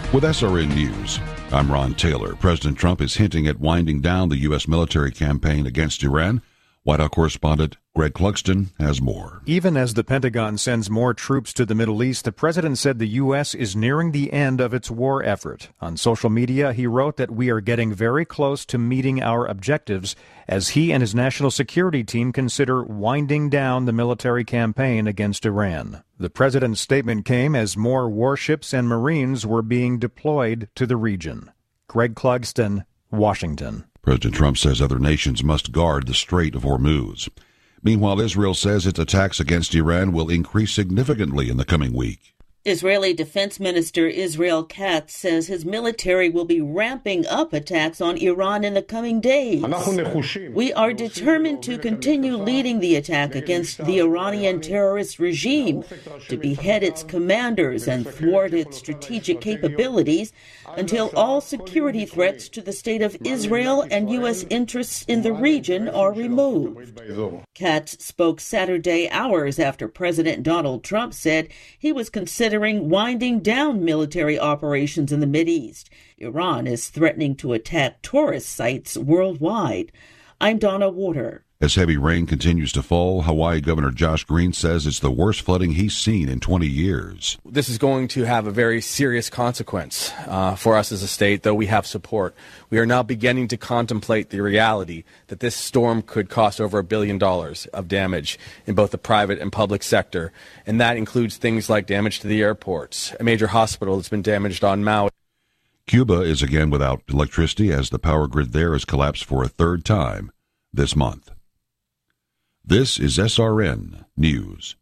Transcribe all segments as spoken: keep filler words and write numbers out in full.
With S R N News, I'm Ron Taylor. President Trump is hinting at winding down the U S military campaign against Iran. White House correspondent Greg Clugston has more. Even as the Pentagon sends more troops to the Middle East, the president said the U S is nearing the end of its war effort. On social media, he wrote that we are getting very close to meeting our objectives as he and his national security team consider winding down the military campaign against Iran. The president's statement came as more warships and Marines were being deployed to the region. Greg Clugston, Washington. President Trump says other nations must guard the Strait of Hormuz. Meanwhile, Israel says its attacks against Iran will increase significantly in the coming week. Israeli Defense Minister Israel Katz says his military will be ramping up attacks on Iran in the coming days. We are determined to continue leading the attack against the Iranian terrorist regime, to behead its commanders and thwart its strategic capabilities until all security threats to the state of Israel and U S interests in the region are removed. Katz spoke Saturday, hours after President Donald Trump said he was considering winding down military operations in the Mideast. Iran is threatening to attack tourist sites worldwide. I'm Donna Warder. As heavy rain continues to fall, Hawaii Governor Josh Green says it's the worst flooding he's seen in twenty years. This is going to have a very serious consequence uh, for us as a state, though we have support. We are now beginning to contemplate the reality that this storm could cost over a billion dollars of damage in both the private and public sector, and that includes things like damage to the airports, a major hospital that's been damaged on Maui. Cuba is again without electricity as the power grid there has collapsed for a third time this month. This is S R N News.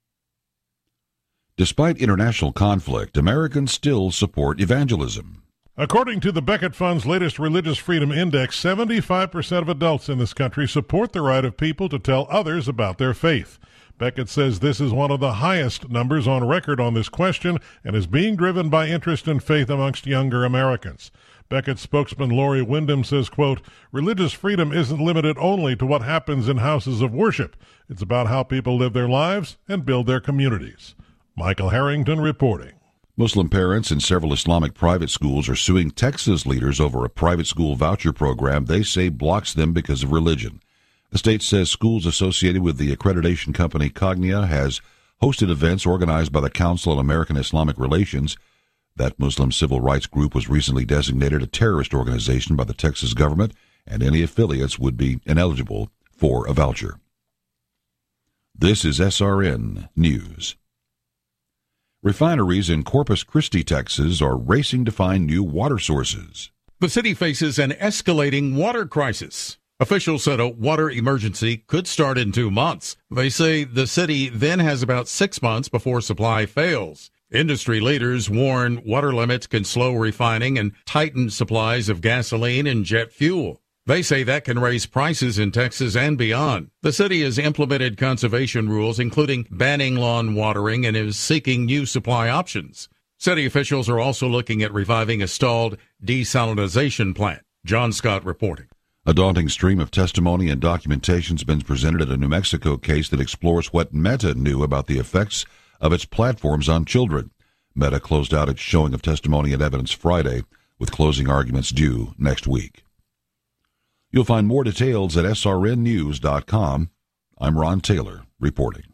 Despite international conflict, Americans still support evangelism. According to the Becket Fund's latest Religious Freedom Index, seventy-five percent of adults in this country support the right of people to tell others about their faith. Becket says this is one of the highest numbers on record on this question and is being driven by interest in faith amongst younger Americans. Becket spokesman Lori Wyndham says, quote, religious freedom isn't limited only to what happens in houses of worship. It's about how people live their lives and build their communities. Michael Harrington reporting. Muslim parents in several Islamic private schools are suing Texas leaders over a private school voucher program they say blocks them because of religion. The state says schools associated with the accreditation company Cognia has hosted events organized by the Council on American Islamic Relations. That Muslim civil rights group was recently designated a terrorist organization by the Texas government, and any affiliates would be ineligible for a voucher. This is S R N News. Refineries in Corpus Christi, Texas, are racing to find new water sources. The city faces an escalating water crisis. Officials said a water emergency could start in two months. They say the city then has about six months before supply fails. Industry leaders warn water limits can slow refining and tighten supplies of gasoline and jet fuel. They say that can raise prices in Texas and beyond. The city has implemented conservation rules, including banning lawn watering, and is seeking new supply options. City officials are also looking at reviving a stalled desalinization plant. John Scott reporting. A daunting stream of testimony and documentation has been presented in a New Mexico case that explores what Meta knew about the effects of its platforms on children. Meta closed out its showing of testimony and evidence Friday, with closing arguments due next week. You'll find more details at S R N news dot com. I'm Ron Taylor reporting.